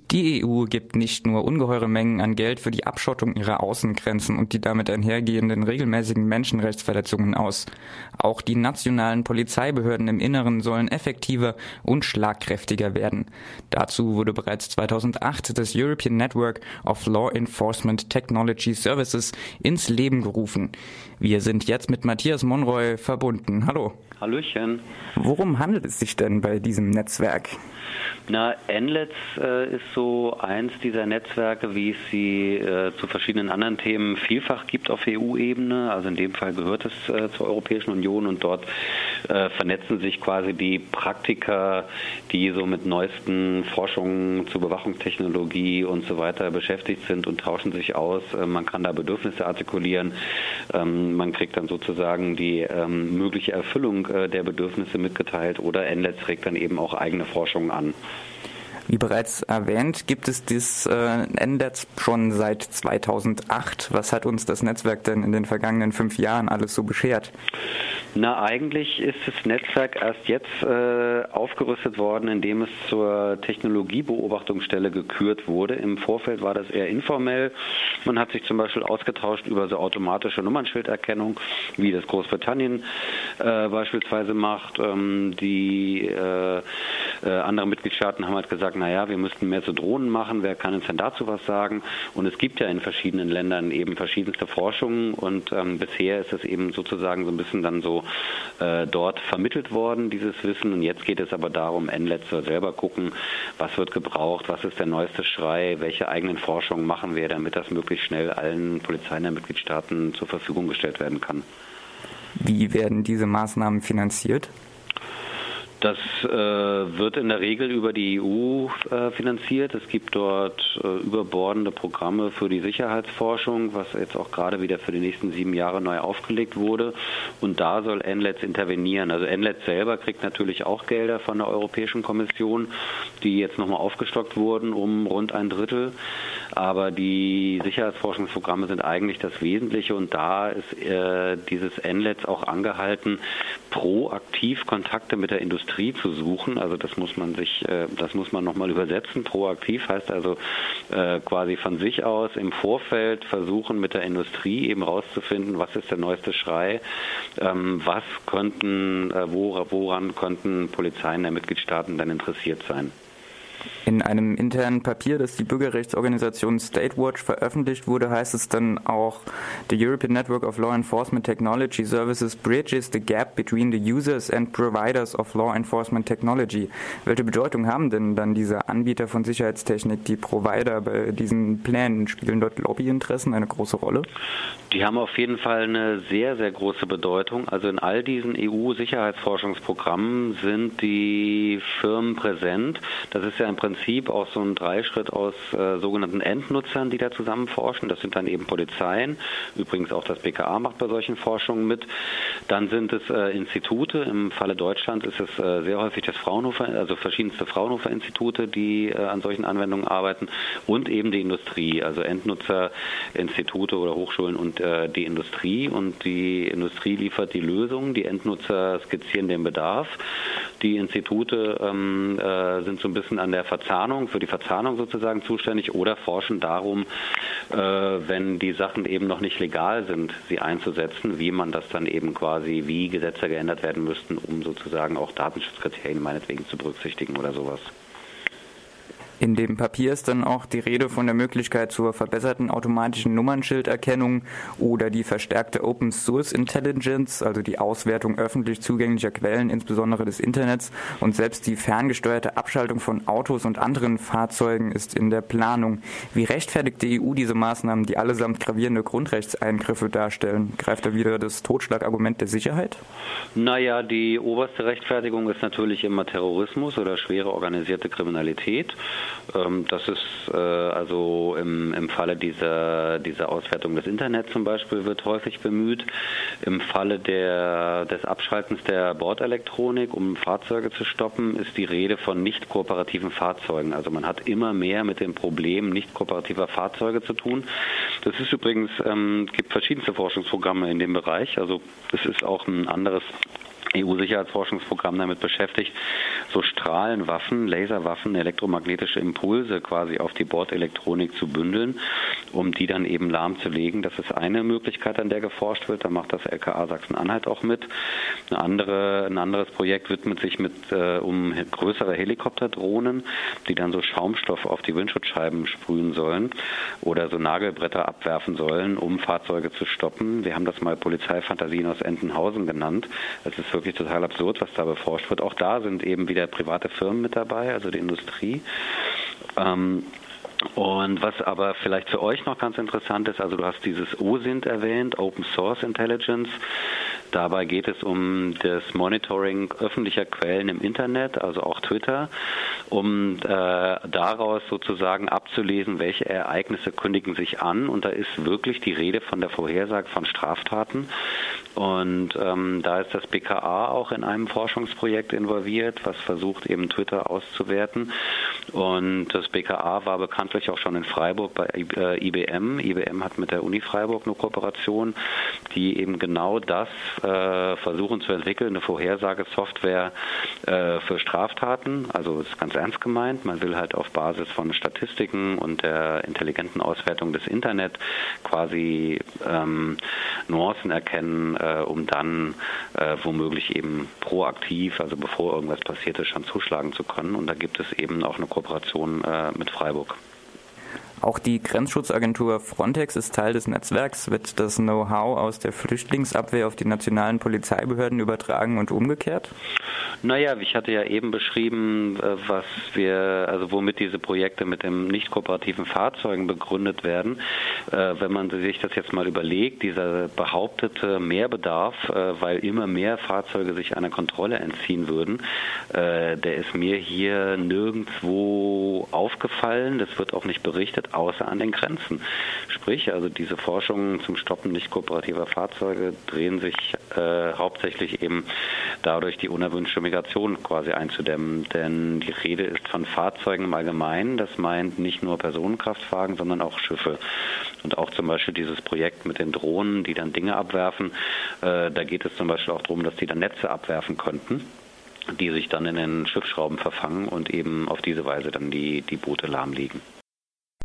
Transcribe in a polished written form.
Die EU gibt nicht nur ungeheure Mengen an Geld für die Abschottung ihrer Außengrenzen und die damit einhergehenden regelmäßigen Menschenrechtsverletzungen aus. Auch die nationalen Polizeibehörden im Inneren sollen effektiver und schlagkräftiger werden. Dazu wurde bereits 2008 das European Network of Law Enforcement Technology Services ins Leben gerufen. Wir sind jetzt mit Matthias Monroy verbunden. Hallo. Hallöchen. Worum handelt es sich denn bei diesem Netzwerk? NLETS ist so eins dieser Netzwerke, wie es sie zu verschiedenen anderen Themen vielfach gibt auf EU-Ebene. Also in dem Fall gehört es zur Europäischen Union und dort vernetzen sich quasi die Praktiker, die so mit neuesten Forschungen zur Bewachungstechnologie und so weiter beschäftigt sind und tauschen sich aus. Man kann da Bedürfnisse artikulieren. Man kriegt dann sozusagen die mögliche Erfüllung der Bedürfnisse mitgeteilt oder NLETS regt dann eben auch eigene Forschung an. Wie bereits erwähnt, gibt es das NLETS schon seit 2008. Was hat uns das Netzwerk denn in den vergangenen 5 Jahren alles so beschert? Eigentlich ist das Netzwerk erst jetzt aufgerüstet worden, indem es zur Technologiebeobachtungsstelle gekürt wurde. Im Vorfeld war das eher informell. Man hat sich zum Beispiel ausgetauscht über so automatische Nummernschilderkennung, wie das Großbritannien beispielsweise macht. Die anderen Mitgliedstaaten haben halt gesagt, wir müssten mehr zu Drohnen machen, wer kann uns denn dazu was sagen? Und es gibt ja in verschiedenen Ländern eben verschiedenste Forschungen und bisher ist es eben sozusagen so ein bisschen dann so dort vermittelt worden, dieses Wissen. Und jetzt geht es aber darum, NLETS soll selber gucken, was wird gebraucht, was ist der neueste Schrei, welche eigenen Forschungen machen wir, damit das möglichst schnell allen Polizeien der Mitgliedstaaten zur Verfügung gestellt werden kann. Wie werden diese Maßnahmen finanziert? Das wird in der Regel über die EU finanziert. Es gibt dort überbordende Programme für die Sicherheitsforschung, was jetzt auch gerade wieder für die nächsten 7 Jahre neu aufgelegt wurde. Und da soll NLETS intervenieren. Also NLETS selber kriegt natürlich auch Gelder von der Europäischen Kommission, die jetzt nochmal aufgestockt wurden um rund 1/3. Aber die Sicherheitsforschungsprogramme sind eigentlich das Wesentliche und da ist dieses NLETS auch angehalten, proaktiv Kontakte mit der Industrie zu suchen. Also das muss man nochmal übersetzen. Proaktiv heißt also quasi von sich aus im Vorfeld versuchen mit der Industrie eben rauszufinden, was ist der neueste Schrei, woran könnten Polizeien der Mitgliedstaaten dann interessiert sein. In einem internen Papier, das die Bürgerrechtsorganisation Statewatch veröffentlicht wurde, heißt es dann auch, the European Network of Law Enforcement Technology Services bridges the gap between the users and providers of law enforcement technology. Welche Bedeutung haben denn dann diese Anbieter von Sicherheitstechnik, die Provider bei diesen Plänen? Spielen dort Lobbyinteressen eine große Rolle? Die haben auf jeden Fall eine sehr, sehr große Bedeutung. Also in all diesen EU-Sicherheitsforschungsprogrammen sind die Firmen präsent. Das ist ja im Prinzip auch so ein Dreischritt aus sogenannten Endnutzern, die da zusammen forschen. Das sind dann eben Polizeien. Übrigens auch das BKA macht bei solchen Forschungen mit. Dann sind es Institute. Im Falle Deutschland ist es sehr häufig das Fraunhofer, also verschiedenste Fraunhofer-Institute, die an solchen Anwendungen arbeiten. Und eben die Industrie, also Endnutzer, Institute oder Hochschulen und die Industrie. Und die Industrie liefert die Lösung. Die Endnutzer skizzieren den Bedarf. Die Institute sind so ein bisschen für die Verzahnung sozusagen zuständig oder forschen darum, wenn die Sachen eben noch nicht legal sind, sie einzusetzen, wie man das dann eben quasi, wie Gesetze geändert werden müssten, um sozusagen auch Datenschutzkriterien meinetwegen zu berücksichtigen oder sowas. In dem Papier ist dann auch die Rede von der Möglichkeit zur verbesserten automatischen Nummernschilderkennung oder die verstärkte Open Source Intelligence, also die Auswertung öffentlich zugänglicher Quellen, insbesondere des Internets, und selbst die ferngesteuerte Abschaltung von Autos und anderen Fahrzeugen ist in der Planung. Wie rechtfertigt die EU diese Maßnahmen, die allesamt gravierende Grundrechtseingriffe darstellen? Greift da wieder das Totschlagargument der Sicherheit? Die oberste Rechtfertigung ist natürlich immer Terrorismus oder schwere organisierte Kriminalität. Das ist also im Falle dieser Auswertung des Internets zum Beispiel wird häufig bemüht. Im Falle des Abschaltens der Bordelektronik, um Fahrzeuge zu stoppen, ist die Rede von nicht kooperativen Fahrzeugen. Also man hat immer mehr mit dem Problem nicht kooperativer Fahrzeuge zu tun. Das ist übrigens, gibt verschiedenste Forschungsprogramme in dem Bereich. Also das ist auch ein anderes EU-Sicherheitsforschungsprogramm damit beschäftigt, so Strahlenwaffen, Laserwaffen, elektromagnetische Impulse quasi auf die Bordelektronik zu bündeln, um die dann eben lahmzulegen. Das ist eine Möglichkeit, an der geforscht wird. Da macht das LKA Sachsen-Anhalt auch mit. Ein anderes Projekt widmet sich um größere Helikopterdrohnen, die dann so Schaumstoff auf die Windschutzscheiben sprühen sollen oder so Nagelbretter abwerfen sollen, um Fahrzeuge zu stoppen. Wir haben das mal Polizeifantasien aus Entenhausen genannt. Das ist wirklich total absurd, was da beforscht wird. Auch da sind eben wieder private Firmen mit dabei, also die Industrie. Und was aber vielleicht für euch noch ganz interessant ist, also du hast dieses OSINT erwähnt, Open Source Intelligence. Dabei geht es um das Monitoring öffentlicher Quellen im Internet, also auch Twitter, um daraus sozusagen abzulesen, welche Ereignisse kündigen sich an. Und da ist wirklich die Rede von der Vorhersage von Straftaten. Und da ist das BKA auch in einem Forschungsprojekt involviert, was versucht eben Twitter auszuwerten. Und das BKA war bekanntlich auch schon in Freiburg bei IBM. IBM hat mit der Uni Freiburg eine Kooperation, die eben genau das versuchen zu entwickeln, eine Vorhersagesoftware für Straftaten. Also das ist ganz ernst gemeint. Man will halt auf Basis von Statistiken und der intelligenten Auswertung des Internet quasi Nuancen erkennen, um dann womöglich eben proaktiv, also bevor irgendwas passiert ist, schon zuschlagen zu können. Und da gibt es eben auch eine Kooperation mit Freiburg. Auch die Grenzschutzagentur Frontex ist Teil des Netzwerks. Wird das Know-how aus der Flüchtlingsabwehr auf die nationalen Polizeibehörden übertragen und umgekehrt? Naja, ich hatte ja eben beschrieben, womit diese Projekte mit den nicht kooperativen Fahrzeugen begründet werden. Wenn man sich das jetzt mal überlegt, dieser behauptete Mehrbedarf, weil immer mehr Fahrzeuge sich einer Kontrolle entziehen würden, der ist mir hier nirgendwo aufgefallen. Das wird auch nicht berichtet, außer an den Grenzen. Sprich, also diese Forschungen zum Stoppen nicht kooperativer Fahrzeuge drehen sich hauptsächlich eben dadurch, die unerwünschte Migration quasi einzudämmen. Denn die Rede ist von Fahrzeugen im Allgemeinen. Das meint nicht nur Personenkraftwagen, sondern auch Schiffe. Und auch zum Beispiel dieses Projekt mit den Drohnen, die dann Dinge abwerfen. Da geht es zum Beispiel auch darum, dass die dann Netze abwerfen könnten, die sich dann in den Schiffsschrauben verfangen und eben auf diese Weise dann die Boote lahmlegen.